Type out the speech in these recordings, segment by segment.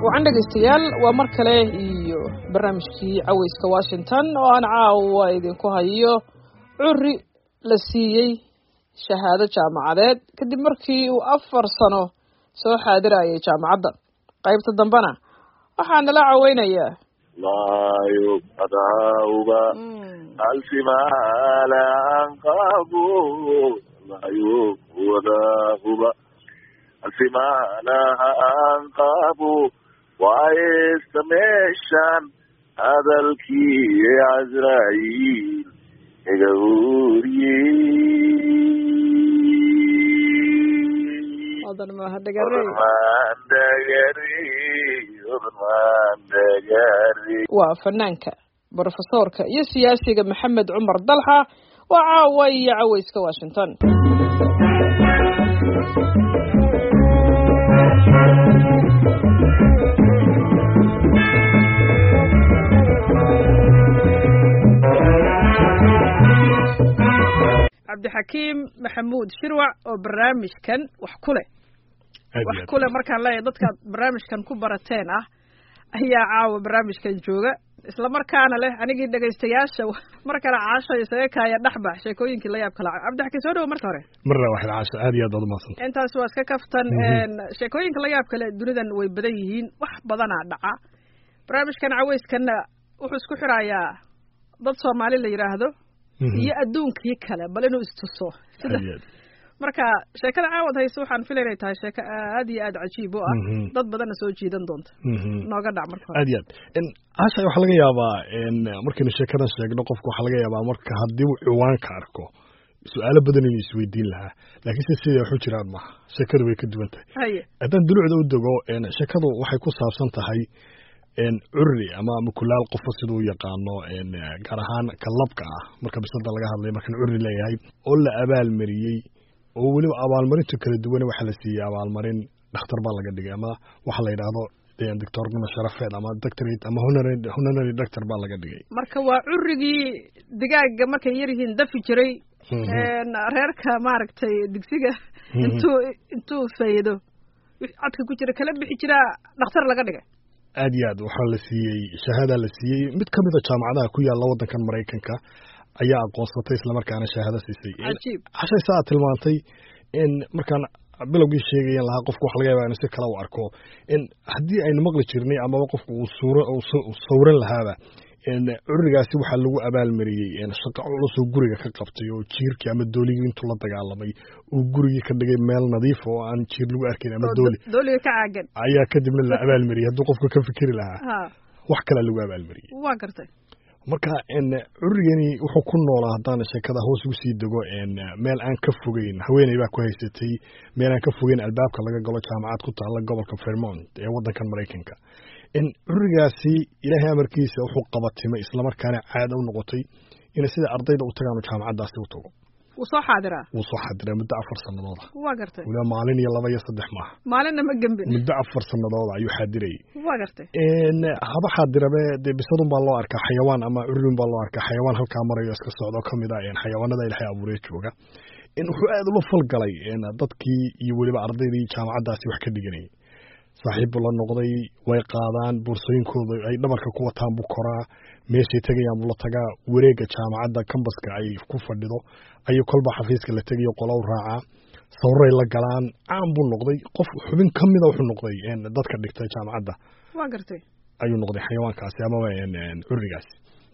وعندك استيال ومركله iyo barnaamijkii caweyska Washington oo aan caawa idinku hayo curri la siiyay shahaado jaamacadeed kadib markii uu 4 sano soo xaadirayay jaamacadda qaybta dambana waxaan la caawinayaa maayo adawba alfimala anqabu maayo wadahuba alfimala anqabu وَيَسْتَمِشَّنْ هَذَا الْكِي عَزْرَائِيل إِغَوْرِي أظن ما هدقري وفنانك بروفيسورك يا سياسي محمد عمر ضلحة وعاوي عويسك واشنطن عبد الحكيم محمود شروع وبرنامج كان وحكله مركان لا يضدك برنامج كان كبرتين هي عاو برنامج كان جوجا isla markaana leh anigii dhageystayaasha markana caasha isaga kaaya dhaxbax sheekooyinkii la yaab kala Cabdixakiin soo dhaw marka hore marna waxa caasha aad iyo aad maasan intaas waa iska kaftan sheekooyinka la yaab kale dunidan way badan yihiin wax badana dhaca barnaamijkan caweyskan wuxuu isku xirayaa dad Soomaali la yiraahdo iyo adduunkii kale bal inuu istuso sida marka sheekada caawad hayso waxaan filaynay tahay sheeko aad iyo aad cajiib oo ah dad badan soo jiidan doonta nooga dhac marka aad iyo aad in aasha waxa laga yaabaa in markii sheekada sheegno qofku waxa laga yaabaa marka hadii uu ciwaanka arko su'aalo badan inuu isweydiin lahaa laakiin sidii wuxuu jiraan ma sheekadu way ka duwan tahay haddaan dulucda u dago sheekadu waxay ku saabsan tahay curri ama mukulaal qof sidoo yaqaano gaar ahaan kalabka marka bisada laga hadlay markan curri leeyahay oo la abaal mariyay oo waliba abaalmarinta kala duwan waxa la siiyay abaalmarin dhakhtar baa laga dhigay ama waxa la yiraahdo doctornimo sharafeed ama doctorate ama honorary doctor baa laga dhigay marka waa currigii digaaga markay yar yihiin dafi jiray reerka maaragtay digsiga intuu faydo cadka ku jira kala bixi jira dhakhtar laga dhigay aad iyo aad waxa la siiyay shahaada la siiyay mid kamid ah jaamacadaha ku yaala wadankan Mareykanka ayaa aqoonsatay isla markaana shahaado siisay cashay saad tilmaantay in markaan bilowgii sheegayeen lahaa qofku wax laga yaabaa inuu si kala u arko in haddii aynu maqli jirnay ama qofku uu sawran lahaaba in currigaasi waxa lagu abaal mariyay shaqo culus oo guriga ka qabtay oo jiirkii ama dooligii intuu la dagaalamay uu gurigii ka dhigay meel nadiif oo aan jiir lagu arkin ama dooliga ka caagan ayaa kadibna la abaal mariyay hadduu qofku ka fikiri lahaa wax kale lagu abaal mariyay waa gartay marka currigani wuxuu ku noolaa haddaan sheekada hoos ugu sii dego meel aan ka fogeyn haweeney baa ku haysatay meel aan ka fogeyn albaabka laga galo jaamacad ku taala gobolka Vermont ee wadankan Mareykanka currigaasi ilaahay amarkiisa wuxuu qabatimay isla markaana caad u noqotay in sida ardayda u tagaan jaamacadaasi u tago وصح حاضرة مدة 4 سنوات واقرتي ولا مالين يلا بيا صدح معه مالنا ما جنبنا مدة 4 سنوات أيو حاضري واقرتي إن هذا حاضرة بصدم بالله أرك حيوان أما علم بالله أرك حيوان هالكاميرا يسك الصعود كم إذا يعني حيوان هذا اللي حيابوريك وجا إن هو هذا بفلق علي إن ضدكي يولي بعرضي دي جامعة داسي وحكي دقني صاحب الله النقضي ويقادان بورسين كود أي نمرك قوة تام بكرة ماشي تجي يا الله تجا وريجة جامعة دا كم بس كأي كوفر ديدو أي كل بحفيز كله تجي يقولوا راعة صورة إلا جلان عم بالنقضي قف حبين كم إذا وح النقضي يعني ضدك اللي تجي جامعة دا واقرتي أي نقضي حيوان كاسي أما يعني أوريجاس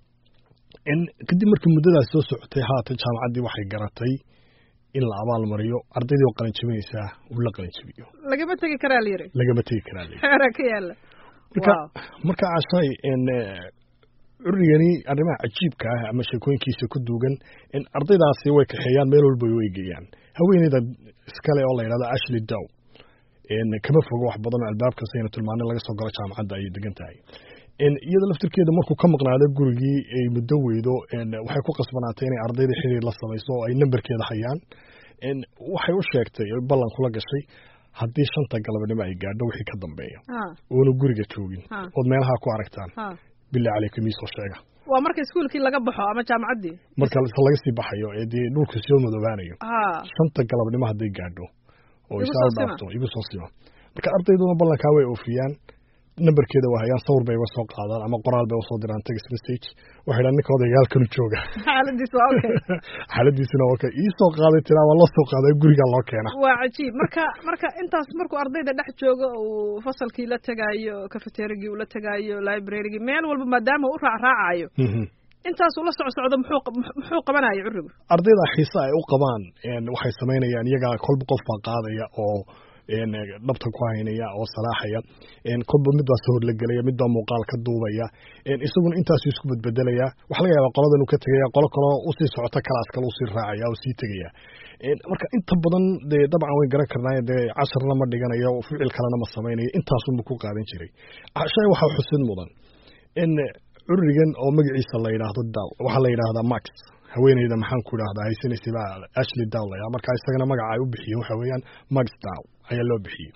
إن كدي مركب مدة أساس تهات جامعة دي وحي جرتي إن العبال مريو أرضي وقرن شميسة ولا قرن شميو لقى بتيجي كراليري حركة يلا مركا عشاي إن أريني أرمى عجيب كه أما شكون كيس كدوجن إن أرضي داسي ويك حيان ميلول بيويجيان هوين إذا سكالي الله هذا أشلي الدو إن كم فوق واحد بدنا الباب كسينة المعنى لقى صقرة شام عدا يدقنتاي إن يدا لفتر كده مركو كم قناة جورجي مدوي دو إن وحيكون قصبنا تاني أرضي حرير لصة ميسو أي نمبر كده حيان إن وحيوش شيكتي بلان كل شيء هدي شنطة قلب نبعي قاعد وحي كدم بيا ونو جورجي توجين ودمينها كواركتان بالله عليكم يسوع شيء ومركز سكول كي لقى بحو أما جامعة دي مركز لقى سي بحيو دي نور كسيون مدوانيو شنطة قلب نما هدي قاعدو أو يسال بافتو يبص وصيو مركز أرضي دوما بلان كاوي أوفيان nambarkeeda waa hayaan, sawir bay uga soo qaadaan ama qoraal bay usoo diraan text message, waxay dhahan ninka odayga halkanu jooga xaaladiisu waa okay, xaaladiisuna okay, ii soo qaaday tiraa waa loo soo qaaday gurigaa loo keena. waa cajiib. marka intaas markuu ardayda dhex joogo uu fasalkii la tegaayo, cafeterigii uu la tegaayo, librarygii meel walba maadaama u raacraacayo intaasuu la socdo muxuu qabanaya curigu? ardayda xiisa ay u qabaan waxay samaynayaan iyagaa kolba qof baa qaadaya oo dhabta ku haynaya oo salaaxaya, kolba mid baa sahor la gelaya, mid baa muuqaal ka duubaya, isaguna intaasuu isku bedbedelaya. waxa laga yaabaa qoladan uu ka tegaya, qolo kaloo usii socota kalaas kale usii raacaya oo sii tegaya. marka inta badan dee dabcan way garan karnaaye dee casharna ma dhiganayo, ficil kalena ma samaynayo, intaasunba ku qaadan jiray. shay waxaa xusid mudan in curigan oo magaciisa la yidhaahdo Daw, waxaa la yidhaahdaa Max, haweeneyda maxaan ku idhahdaa haysanaysa baa Ashley Daw la yidhaha, marka isagana magaca ay u bixiyeen waxa weeyaan Max Daw ayaa loo bixiyey.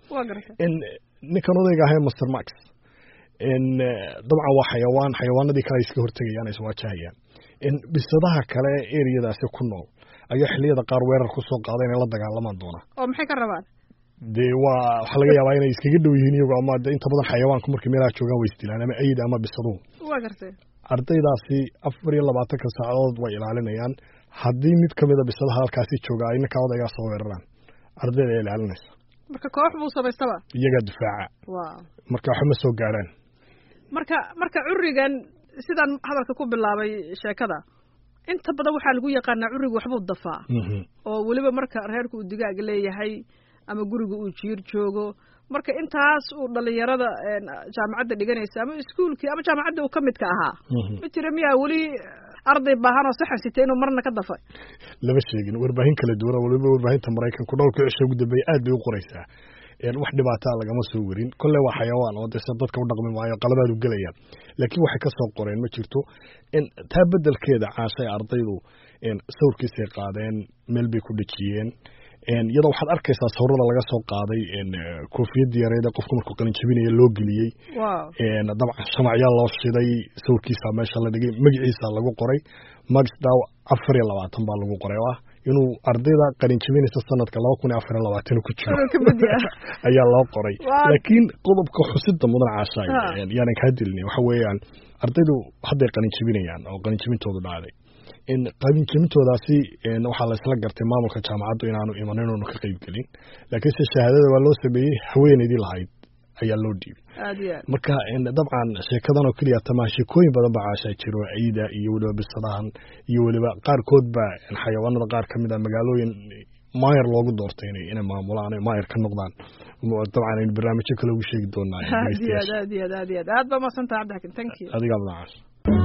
ninkan odayga ahay Mr. Max dabcan waa xayawaanadii kale ay iska hortegayaan, ay iswaajahayaan. bisadaha kale ereyadaasi ku nool ayaa xilliyada qaar weerar ku soo qaada inay la dagaalamaan doonaa. oo maxay ka rabaan? dee waxaa laga yaabaa inay iskaga dhow yihiin iyagu, ama inta badan xayawaanku markay meelaha joogaan way isdilaan, ama ayda ama bisaduhu. waa gartay. ardaydaasi 24 saacadood way ilaalinayaan. haddii mid ka mida bisadaha halkaasi jooga ay ninka odaygaa soo weeraraan, ardayda ay ilaalinaysa. marka koox buu samaystaba iyagaa difaaca. marka waxa ma soo gaaraan. marka curigan sidaan hadalka ku bilaabay sheekada, inta badan waxaa lagu yaqaanaa curigu waxbuu dafaa, oo weliba marka reerku uu digaag leeyahay ama guriga uu jiir joogo, marka intaas uu dhalinyarada jaamacadda dhiganaysa ama iskuulkii ama jaamacadda uu ka midka ahaa ma jira miyaa weli arday baahan oo saxan sitay inuu marna ka dafay? lama sheegin. warbaahin kala duwan, waliba warbaahinta Maraykanku dhowrka cisho ugu dambeeyay aad bay u qoraysaa. wax dhibaataa lagama soo warin. kolle waa xayawaan oo dee dadka u dhaqmi maayo, qaladaad u gelaya, laakiin waxay ka soo qoreen ma jirto. taa bedelkeeda caashay ardaydu sawirkiisay qaadeen, meel bay ku dhejiyeen. iyadoo waxaad arkaysaa sawirada laga soo qaaday koofiyadii yareed ee qofku markuu qalin jabinaya loo geliyey. dabcan shamacyaa loo shiday, sawirkiisa meesha la dhigay, magaciisa lagu qoray Max Daw 24 baa lagu qoray, oo ah inuu ardayda qalin jabinaysa sanadka 2024 ku jiro ayaa loo qoray. laakiin qodobka xusida mudan caashay yaanan ka hadilnay waxa weeyaan ardaydu hadday qalin jabinayaan oo qalin jabintoodu dhacday, qalin jabintoodaasi waxaa la isla gartay maamulka jaamacaddu inaanu imanin oonu ka qayb gelin, laakiin se shahaadada waa loo sameeyey, haweeneydii lahayd ayaa loo dhiibay. marka dabcan sheekadan oo keliya tamaa sheekooyin badan baa caashaa jiro, ciida iyo weliba bisadahan iyo weliba qaarkood baa xayawaanada qaar ka mid a magaalooyin maayar loogu doortay inay maamulaan, maayar ka noqdaan. dabcan aynu barnaamijyo kale ugu sheegi doonaa. aad baa mahadsantahay Cabdixakiin. thank you. adigaa mudan caasha.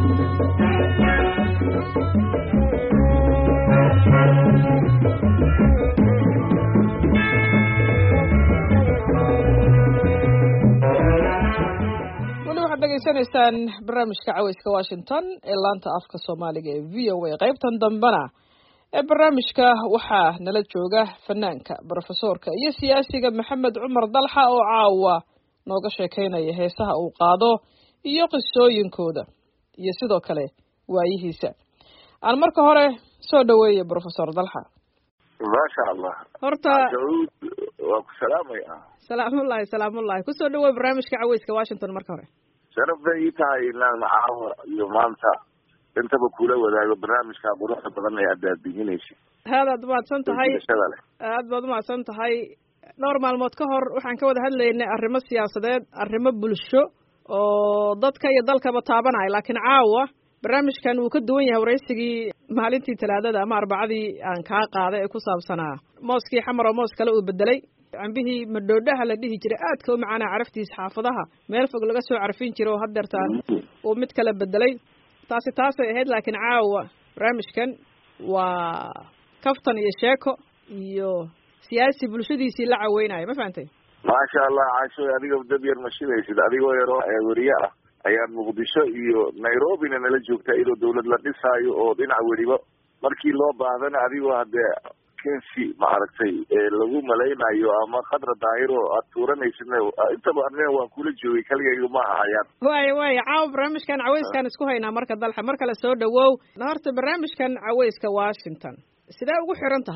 degeysanaysaan barnaamijka caweyska Washington ee laanta afka Soomaaliga ee VOA. qaybtan dambana ee barnaamijka waxaa nala jooga fanaanka, professorka iyo siyaasiga Maxamed Cumar Dalxa oo caawa nooga sheekeynaya heesaha uu qaado iyo qisooyinkooda iyo sidoo kale waayihiisa. aan marka hore soo dhaweeyay Professor Dalxa. Masha Allah. horta waa ku salaamaya. salaamullahi ku soo dhaweey barnaamijka caweyska Washington marka hore. sharaf bay tahay inaan caawa iyo maanta intaba kula wadaago barnaamijka quruxda badan ee aad baabiinayso. aad baad umahadsan tahay. dhowr maalmood ka hor waxaan ka wada hadlaynay arrimo siyaasadeed, arrimo bulsho oo dadka iyo dalkaba taabanaya, laakiin caawa barnaamijkan wuu ka duwan yahay waraysigii maalintii Talaadada ama Arbacadii aan kaa qaaday ee ku saabsanaa mooskii xamar oo moos kale uu bedelay, cambihii madhoodhaha la dhihi jiray aadka u macaana caraftiisa xaafadaha meel fog laga soo carfin jiro oo haddeertaan uu mid kale bedelay. taasay ahayd, laakiin caawa barnaamijkan waa kaftan iyo sheeko iyo siyaasi bulshadiisii la caweynayo. ma fahantay? maasha Allah. caasho adiga dad yar ma shidaysid, adigoo yaroo weriye ah ayaa Muqdisho iyo Nairobina nala joogta iyadoo dawlad la dhisaayo oo dhinac weliba markii loo baahdana adigoo haddee kensi maaragtay lagu malaynayo ama khadra daahiro aad tuuranaysidna intaba anina waan kula joogay, kaligayga ma ahayaan. waaya caawa barnaamijkan caweyskan isku haynaa marka Dalxa. mar kale soo dhawow. horta barnaamijkan caweyska Washington sidee ugu xiran tahay?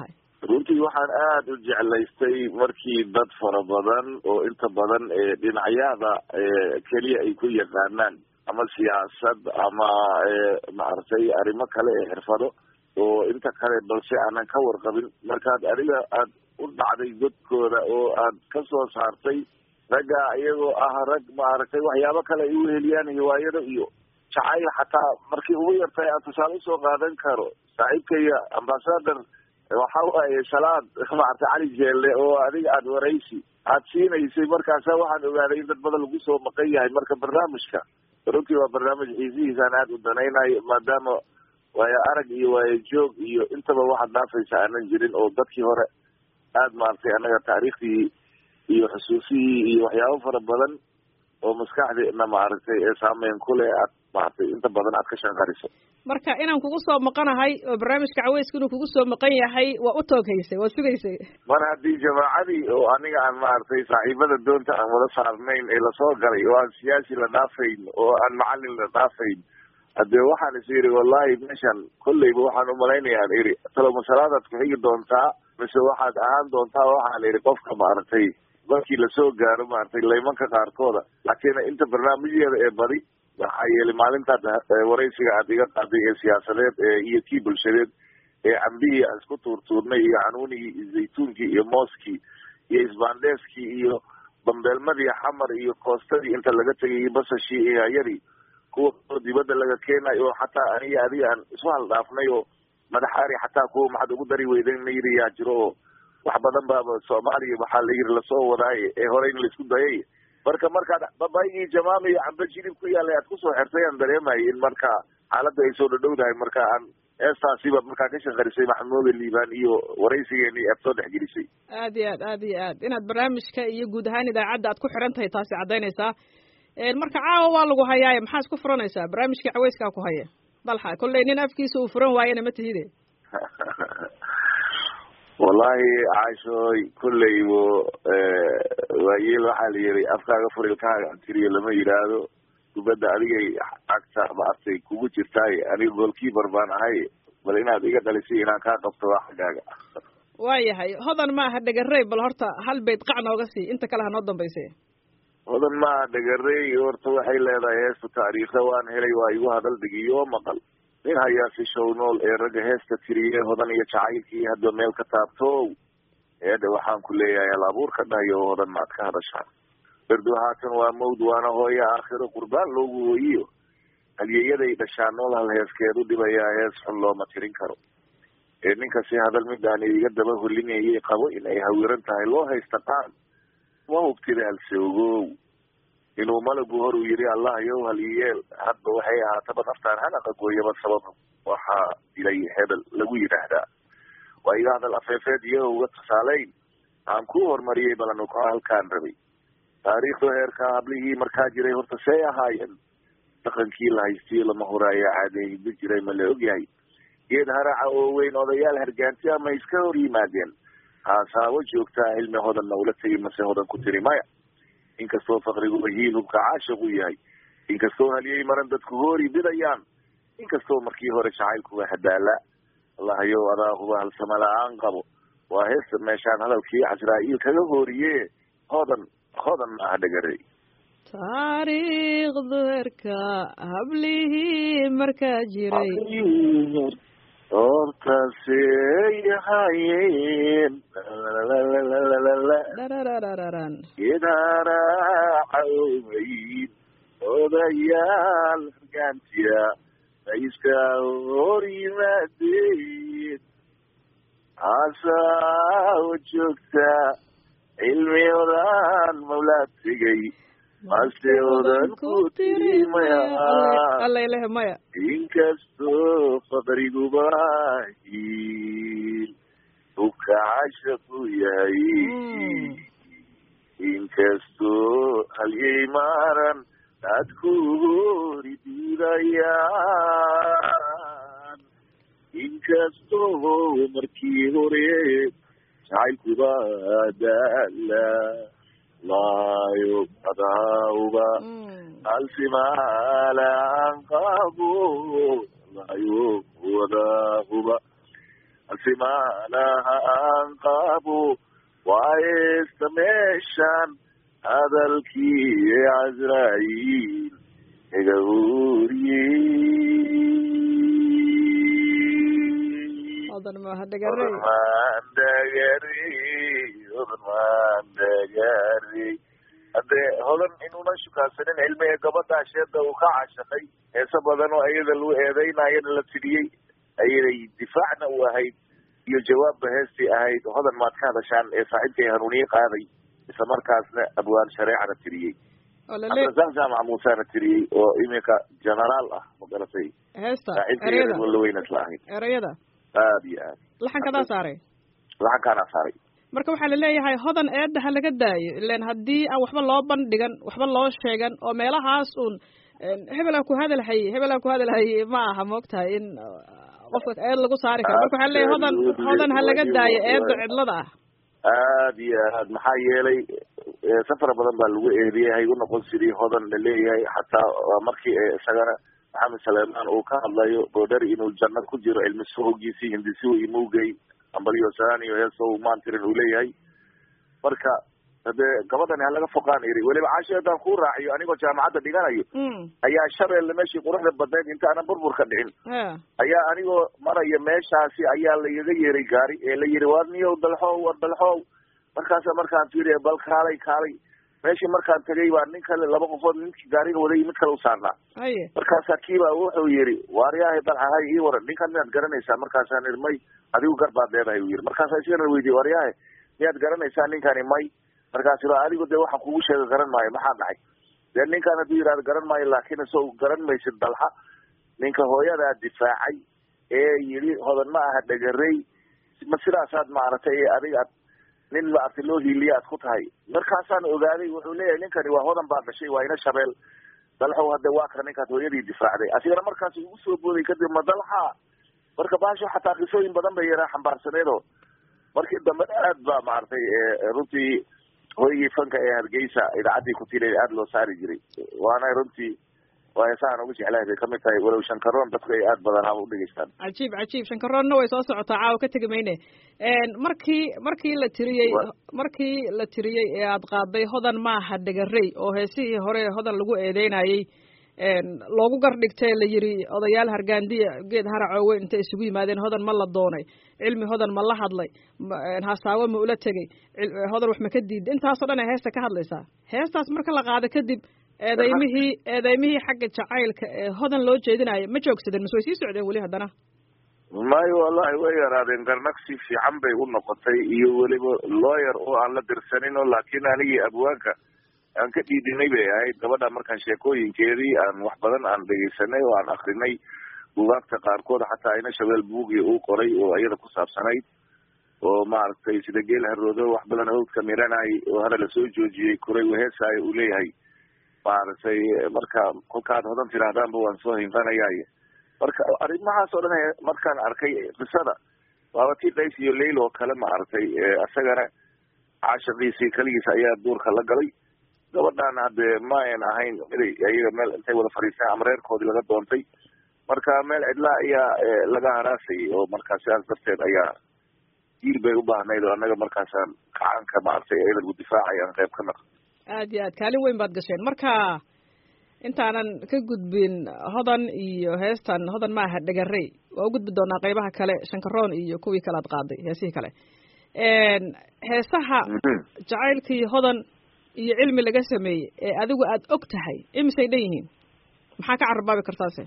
runtii waxaan aada u jeclaystay markii dad fara badan oo inta badan dhinacyada keliya ay ku yaqaanaan ama siyaasad ama maaragtay arrimo kale ee xirfado oo inta kale balse aanan ka warqabin markaad adiga aad u dhacday godkooda oo aad ka soo saartay ragga iyagoo ah rag maaragtay waxyaabo kale ay uheliyaan hiwaayado iyo jacayl xataa markii ugu yartay aan tusaale usoo qaadan karo saaxiibkaya ambasador waxa waaye salaad maaragtay cali jeelle oo adiga aada waraysi aada siinaysay markaasa waxaan ogaaday in dad badan lagu soo maqan yahay marka barnaamijka runtii waa barnaamij xiisihiisaan aada u danaynayo maadaama waayo arag iyo waayo joog iyo intaba waxaad dhaafaysa aanan jirin oo dadkii hore aada maaragtay annaga taariikhdii iyo xusuusihii iyo waxyaabo fara badan oo maskaxdeena maaragtay ee saameyn ku leh aad maaragtay inta badan aad ka shanqariso marka inaan kugu soo maqanahay oo barnaamijka caweyska inuu kugu soo maqan yahay waa u tooghaysay waa sugaysay mar haddii jamaacadii oo aniga aan maaragtay saaxiibada doonta aan wada saarnayn ee lasoo galay oo aan siyaasi la dhaafayn oo aan macalin la dhaafayn haddee waxaan is yidhi wallahi meeshan kolleyba waxaan umalaynaya aan idhi talo masalaadaad ku xigi doontaa mise waxaad ahaan doontaa waxaan idhi qofka maaragtay markii lasoo gaaro maaragtay laymanka qaarkooda laakiin inta barnaamijyada ee badi waxaa yeelay maalintaad waraysiga aad iga qaaday ee siyaasadeed iyo kii bulshadeed ee cambihii aan isku tuurtuurnay iyo canuunigii iyo zaytuunkii iyo mooskii iyo isbaandheeskii iyo bambeelmadii xamar iyo koostadii inta laga tegay iyo basashii iyo hayadii kuwa dibadda laga keenayo oo xataa aniga adiga aan isu haldhaafnay oo madaxaari xataa kuwa maxaad ugu dari weydan la yidhi yaa jiro oo wax badan baaba soomaaliya waxaa la yidhi lasoo wadaaye ee horey in laisku dayay markaad babaygii jamaama iyo camba jilib ku yaalay aad kusoo xirtay aan dareemayay in marka xaaladda ay soo dhadhowdahay marka aan heestaasiba markaa ka shanqarisay maxamuuda liibaan iyo waraysigeeni aad soo dhexgelisay aad iyo aad inaad barnaamijka iyo guud ahaan idaacadda aad ku xiran tahay taasi caddaynaysaa marka caawa waa lagu hayaaye maxaa isku furanaysaa barnaamijkii caweyskaa ku haya balxa kolley nin afkiisa uu furan waayena ma tihide wallahi caashooy kolleybo waayeel waxaa la yihi afkaaga furilkaaga tiriyo lama yidhaahdo kubadda adigay cagta maaragtay kugu jirtaay aniga goolkeeper baan ahay bal inaad iga dhalisay inaan kaa qabto waa xaggaaga waayahay hodan ma aha dhegarey bal horta hal bayd qac nooga sii inta kale ha noo dambayse hodan ma aha dhegarey horta waxay leedahay heesta taariikhda waan helay waa igu hadal dhigiyo maqal nin hayaasi show nool ee ragga heesta tiriye hodan iyo jacaylkii hadba meel ka taabto eedha waxaan ku leeyahay alaabuurka dhahayo hodan maad ka hadashaan berdu haatan waa mawd waana hooyo aakhiro qurbaan loogu wooyiyo halyeeyaday dhashaan nool hal heeskeedu dhibayaa hees xun looma tirin karo ee ninkasi hadal midaan iga daba holinayay qabo in ay hawiran tahay loo haysta qaan ma hubtida halse ogow inuu malagu hor uu yidhi allah yow halyeel hadba waxay ahaataba naftaan hanaqa gooyaba sabab waxaa dilay hebel lagu yidhaahdaa waa iga hadal afeefeed iyo uga tusaaleyn aan ku horumariyey balanuka halkaan rabay taariikhda heerkaa hablihii markaa jiray horta see ahaayeen dhaqankii la haystiyo lama horaayo caadehidba jiray ma la ogyahay geed haraca oo weyn odayaal hargaanti ama iska hor yimaadeen haasaabo joogtaa cilmi hodanna ula tegi mase hodan ku tiri maya inkastoo faqrigu wahiil hubka caashiq u yahay inkastoo halyey maran dadku hoori bidayaan inkastoo markii hore jacaylkuwa hadaala allahayow adaa huba halsama la-aan qabo waa heesta meeshaan hadalkii casraa'iil kaga hooriye hodan ma aha dhegarey taariikhdu herka hablihii markaa jiray hortaasey hayeen geedharaacaweyn odayaal hargaantiya ma iska hor yimaadeen haasaao joogta cilmi odan mawlaa tegay mase odan ku tiri maya allaileh maya inkastoo faqriguba hiil hubka cashaqu yahay inkastoo halyey maaran dadku hori diidayaan inkastoo markii hore jacaylkuba daala laayo adauba alsimaalaan qabo laayo wadahuba simaalaha aan qaabo waayesta meeshan hadalkii Azraa'il iga uriyey hodan maaha dhagarey haddee hodan inuuna shukaansanin cilmiga gabadha sheeda uu ka cashaqay heese badan oo iyada lagu eedeynayana la tidhiyey ayaday difaacna u ahayd iyo jawaabba heestii ahayd hodan maad ka hadashaan ee saaxiibkay hanuuniye qaaday isla markaasna abwaan shareecana tiriyey cabdirasaaq jaamac muusena tiriyey oo iminka generaal ah magaratay saaxiibkay wallaweyna isla ahayd erayada aada iyo aad laxankadaa saaray laxankaanaa saaray marka waxaa laleeyahay hodan eedda ha laga daayo ilan haddii aan waxba loo bandhigan waxba loo sheegan oo meelahaas uun hebelaa ku hadalhaye ma aha moogtahay in qofka eed lagu saari karo marka waxaa leeyahay hodan ha laga daayo eedda cidlada ah aada iyo aad maxaa yeelay safar badan baa lagu eediyey hay u noqon sidii hodan la leeyahay xataa markii isagana maxamed saleemaan uu ka hadlayo boodhari inuu janno ku jiro cilmi sohogiisii hindisihu imugey ambalyo saaniyo heeso maantirin uu leeyahay marka hadee gabadhani halaga foqaan iri weliba caasho haddaan kuu raaciyo anigoo jaamacadda dhiganayo ayaa shabeelle meeshii quruxda badnayd inta aanan burburka dhicin ayaa anigoo maraya meeshaasi ayaa laigaga yeeray gaari ee la yidhi war niyow dalxow war dalxow markaasa markaan fiiriya bal kaalay meeshii markaan tegay baa nin kale laba qofood ninkii gaariga waday mid kale u saarnaa markaasaa kiibaa wuxuu yidhi waaryahay dalxahay ii waran ninkan miyaad garanaysaa markaasaan iri may adigu gar baad leedahay u yidhi markaasa isigana weydiye waaryahay miyaad garanaysaa ninkani may markaasi ba adigu dee waxaan kugu sheega garan maayo maxaa dhacay dee ninkan hadduu yidhahdo garan maayo laakiin isoo garan maysid dalxa ninka hooyadaa difaacay ee yidhi hodan ma aha dhagarey ma sidaasaad maaragtay adiga ad nin maaragtay loo hiiliya ad ku tahay markaasaan ogaaday wuxuu leeyahay ninkani waa hodan baa dhashay waa ina shabeel dalxow hadde waa ka ninkaas hooyadii difaacday asigana markaas ugu soo booday kadib ma dalxa marka baasho xataa qisooyin badan bay yaraa xambaarsaneedo markii dambe aad baa maaragtay runtii hooygii fanka ee hargeysa idaacaddii kutiilay aada loo saari jiray waana runtii waa heesahan ugu jeclahay bay kamid tahay walow shankaroon dadku ay aada badan haba udhegeystaan cajiib shankaroonna way soo socotaa caawa ka tegi mayne markii la tiriyey ee aad qaaday hodan maaha dhagarey oo heesihii hore hodan lagu eedeynayey loogu gardhigtee la yidhi odayaal hargaandiya geed haracoowe intay isugu yimaadeen hodan ma la doonay cilmi hodan ma la hadlay hasaawo ma ula tegey hodan wax ma ka diiday intaasoo dhan ay heesta ka hadlaysaa heestaas marka la qaado kadib eedeymihii xagga jacaylka ee hodan loo jeedinayo ma joogsadeen mise way sii socdeen weli haddana mayo wallahi way yaraadeen garnaqsi fiican bay u noqotay iyo weliba lawyer oo aan la dirsanino laakiin anigii abwaanka aan ka dhiidinay bay ahayd gabadha markaan sheekooyinkeedii aan wax badan aan dhegeysanay oo aan akrinay buugaagta qaarkood xataa ina shabeel buugii uu qoray oo iyada ku saabsanayd oo maaragtay sida geel haroodo wax badan hawdka miranay oo hana lasoo joojiyey kuray waheesaayo uu leeyahay maaragtay marka kolkaad hodan tiraahdaanba waan soo hinfanayay marka arrimahaas oo dhan markaan arkay qisada waaba tii qays iyo leyl oo kale maaragtay isagana caashaqiisii keligiisa ayaa duurka la galay gabadhaan haddee ma ayn ahayn miday ayaga meel intay wada fadhiistaan ama reerkoodii laga doontay marka meel cidlaa ayaa laga haraasayay oo markaa sidaas darteed ayaa jiil bay u baahnayd oo annaga markaasaan gacanka maaragtay iyada lagu difaacay aan qayb ka naqo aada iyo aad kaalin weyn baad gasheen marka intaanan ka gudbin hodan iyo heestan hodan maaha dhagarey waa u gudbi doonaa qaybaha kale shankaroon iyo kuwii kale aad qaaday heesihii kale heesaha jacaylkii hodan iyo cilmi laga sameeyey ee adigu aada og tahay imisay dhan yihiin maxaa ka carabaabi kartaase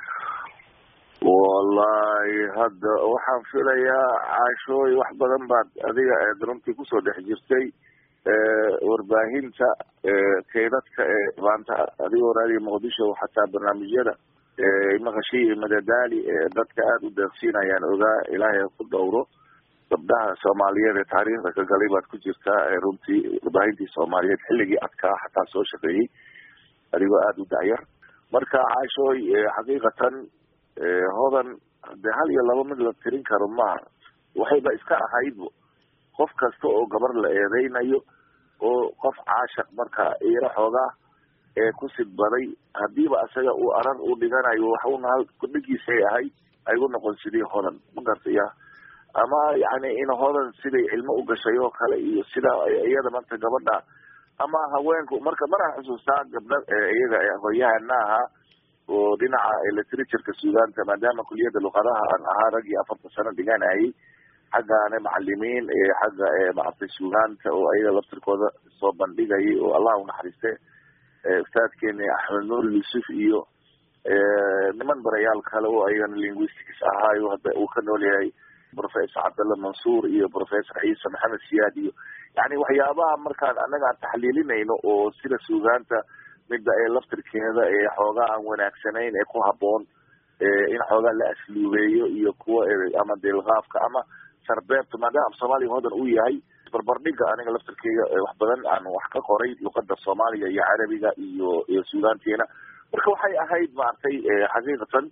wallahi hadda waxaan filayaa caashooy wax badan baad adiga runtii kusoo dhex jirtay warbaahinta kaydadka maanta adigoo raadiyo muqdisho xataa barnaamijyada maqashii iyo madadaali dadka aada u deeqsiinayaan ogaa ilaahay ku dhowro gabdhaha soomaaliyeed ee taariikhda ka galay baad ku jirtaa runtii warbaahintii soomaaliyeed xilligii adkaa xataa soo shaqeeyey adigoo aada u dacyar marka caashooy xaqiiqatan hodan dee hal iyo laba mid la tirin karo maaha waxayba iska ahaydbo qof kasta oo gabar la eedeynayo oo qof caashaq marka iyaro xoogaa ee ku sidbaday hadiiba isaga uu arar u dhiganayo waxuna kudhigiisay ahayd ay u noqon sidii hodan ma gartaya ama yani in hodan siday cilmo u gashay oo kale iyo sida iyada maanta gabadha ama haweenku marka maraan xusuustaa gabdha iyaga aqoonyahana ahaa oo dhinaca literatureka suugaanta maadaama kuliyadda luqadaha aan ahaa raggii 4 sano dhiganayay xaggaana macalimiin xagga maartay suugaanta oo ayaga laftirkooda soo bandhigayay oo allah u naxariiste ustaadkeeni Axmed Nuur Yusuf iyo niman barayaal kale oo ayagana linguistics ahaayo hadda uu ka nool yahay professor Cabdalla Mansuur iyo professor Ciise Maxamed Siyaad iyo yani waxyaabaha markaan anaga aan taxliilinayno oo sida suugaanta midda laftirkeeda xoogaa aan wanaagsanayn ku haboon in xoogaa la asluubeeyo iyo kuwa ama deelqaafka ama sarbeebta maadaama Soomaaliya hodan uu yahay barbardhiga aniga laftirkeega wax badan aan wax ka qoray luqadda Soomaaliga iyo Carabiga iyo suugaanteena marka waxay ahayd maartay xaqiiqatan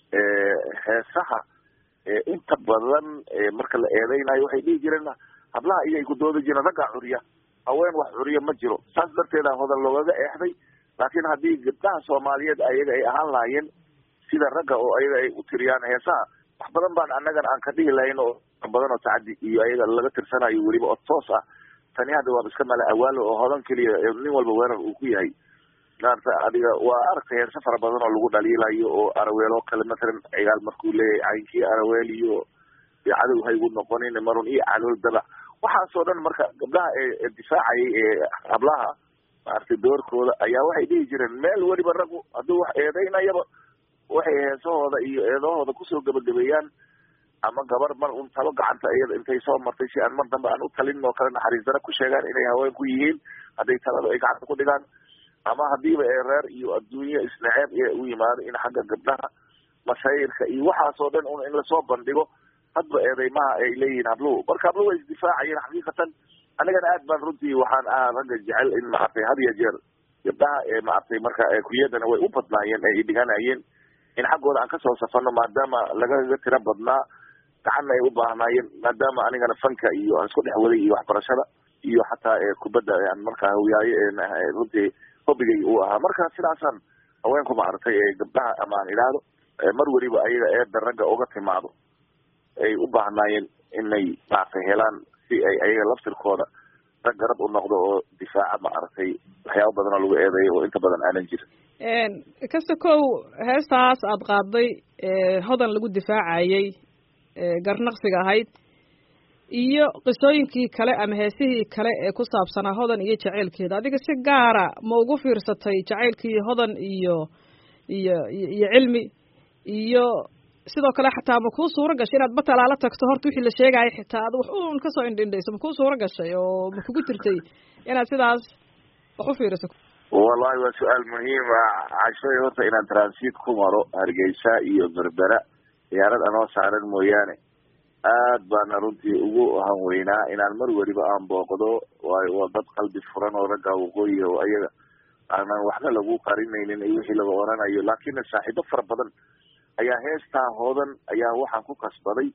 heesaha inta badan marka la eedeynayo waxay dhihi jireen hablaha iyay ku doodi jireen ragga curiya haween wax curiya ma jiro saas darteeda hodan looga eexday laakiin haddii gabdhaha Soomaaliyeed ayaga ay ahaan lahaayeen sida ragga oo ayaga ay u tiriyaan heesaha wax badan baan annagana aan ka dhihi lahayn oo badan oo tacadi iyo ayaga laga tirsanayo weliba oo toos ah tani hadda waa iska mala awaalo oo hodan kaliya nin walba weerar uu ku yahay naarta adiga waa aragtay heesa fara badan oo lagu dhaliilayo oo araweelo kale مثلا ciyaal markuu leeyahay caynkii araweel iyo cadow hay ugu noqonin marun iyo calool daba waxaasoo dhan marka gabdhaha difaacayay hablaha maartay doorkooda ayaa waxay dhihi jireen meel waliba ragu hadduu wax eedeynayaba waxay heesahooda iyo eedahooda kusoo gabagabeeyaan ama gabar mar un talo gacanta iyada intay soo martay si aan mar dambe aan u talin oo kale naxariis dara ku sheegaan inay haween ku yihiin hadday talada ay gacanta ku dhigaan ama hadiiba reer iyo adduunyo isnaceeb u yimaado in xagga gabdhaha masayrka iyo waxaasoo dhan in lasoo bandhigo hadba eedeymaha ay leeyihiin habluhu marka habluhu way isdifaacayeen xaqiiqatan anigana aad baan runtii waxaan ahaa ragga jecel in maartay had iyo jeer gabdhaha maartay marka kuliyadana way u badnaayeen ay dhiganayeen in xaggooda aan kasoo safano maadaama lagaga tira badnaa gacanna ay u baahnaayeen maadaama anigana fanka iyo aan isku dhex waday iyo waxbarashada iyo xataa kubadda aan markaa hawiyaayo runtii hobigay uu ahaa marka sidaasaan haweenku maartay gabdhaha ama aan idhaahdo mar waliba ayaga eedda ragga uga timaado ay u baahnaayeen inay maartay helaan si ay ayaga laftirkooda rag garab u noqdo oo difaaca maartay waxyaabo badan oo lagu eedeeyo oo inta badan aanan jirin kasta kow heestaas aad qaaday hodan lagu difaacayay garnaqsiga ahayd iyo qisooyinkii kale ama heesihii kale ee ku saabsanaa hodan iyo jacaylkeeda adiga si gaara ma ugu fiirsatay jacaylkii hodan iyo cilmi iyo sidoo kale xataa ma kuu suura gashay inaad batalaala tagto horta wixii la sheegaayo xitaa ad wax uun kasoo indhindhayso ma kuu suura gashay oo ma kugu jirtay inaad sidaas wax u fiiriso wallahi waa su-aal muhiim ah cashoy horta inaan transit ku maro Hargeysa iyo Berbera diyaarad anoo saaran mooyaane aad baan runtii ugu hanweynaa inaan mar waliba aan booqdo waa dad qalbi furan oo ragga waqooyi oo ayaga aanan waxba lagu qarinaynin iyo wixii laga oranayo laakiin saaxiibo fara badan ayaa heestaa hodan ayaa waxaan ku kasbaday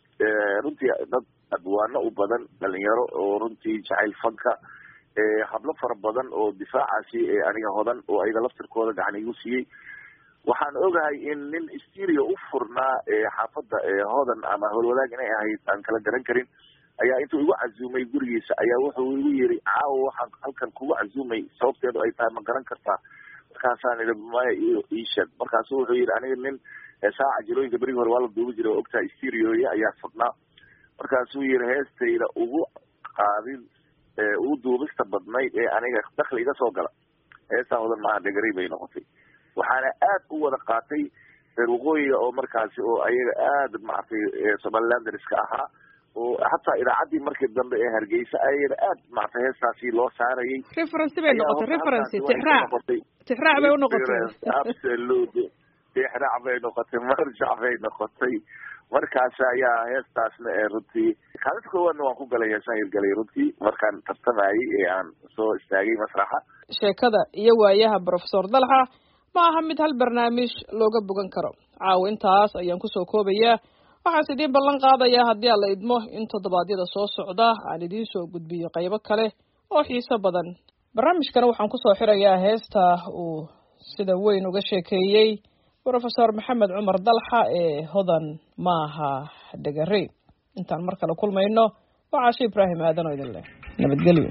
runtii dad adwaano u badan dhalinyaro oo runtii jacayl fanka hablo fara badan oo difaacaasi aniga hodan oo ayaga laftirkooda gacan igu siiyey waxaan ogahay in nin stereo u furnaa xaafadda hodan ama howlwadaag inay ahayd aan kala garan karin ayaa intuu igu cazumay gurigiisa ayaa wuxuu igu yiri caawo waxaan halkan kugu cazumay sababteedu ay tahay ma garan kartaa markaasaan idhi maya ii sheeg markaasu wuxuu yidhi aniga nin saaca jirooyinka berigi hore waa la duubi jiray oo ogtahay stereoya ayaa furnaa markaasuu yidhi heestayda ugu qaadin ugu duubista badnayd ee aniga dakli iga soo gala heestaa hodan maaha dhegarey bay noqotay waxaana aad u wada qaatay reer waqooyiga oo markaasi oo ayaga aad maartay somalilanderiska ahaa oo hataa idaacaddii markii dambe ee Hargeysa ayada aad maartay heestaasi loo saarayay reference bay noqotay reference tixraac bay u noqotay absolutely tixraac bay noqotay marjac bay noqotay markaas ayaa heestaasna runtii kaalinta koowaadna waan ku galay heesaan hirgalay runtii markaan tartamayay ee aan soo istaagay masraxa sheekada iyo waayaha professor Dalxa ma aha mid hal barnaamij looga bogan karo caaw intaas ayaan kusoo koobayaa waxaan idin ballan qaadayaa haddii alla idmo in toddobaadyada soo socda aan idiin soo gudbiyo qaybo kale oo xiiso badan barnaamijkana waxaan kusoo xirayaa heesta uu sida weyn uga sheekeeyey professor Maxamed Cumar Dalxa ee hodan maaha dhegarey intaan mar kale kulmayno waa Caasho Ibraahim Aadan oo idin leh nabadgelyo.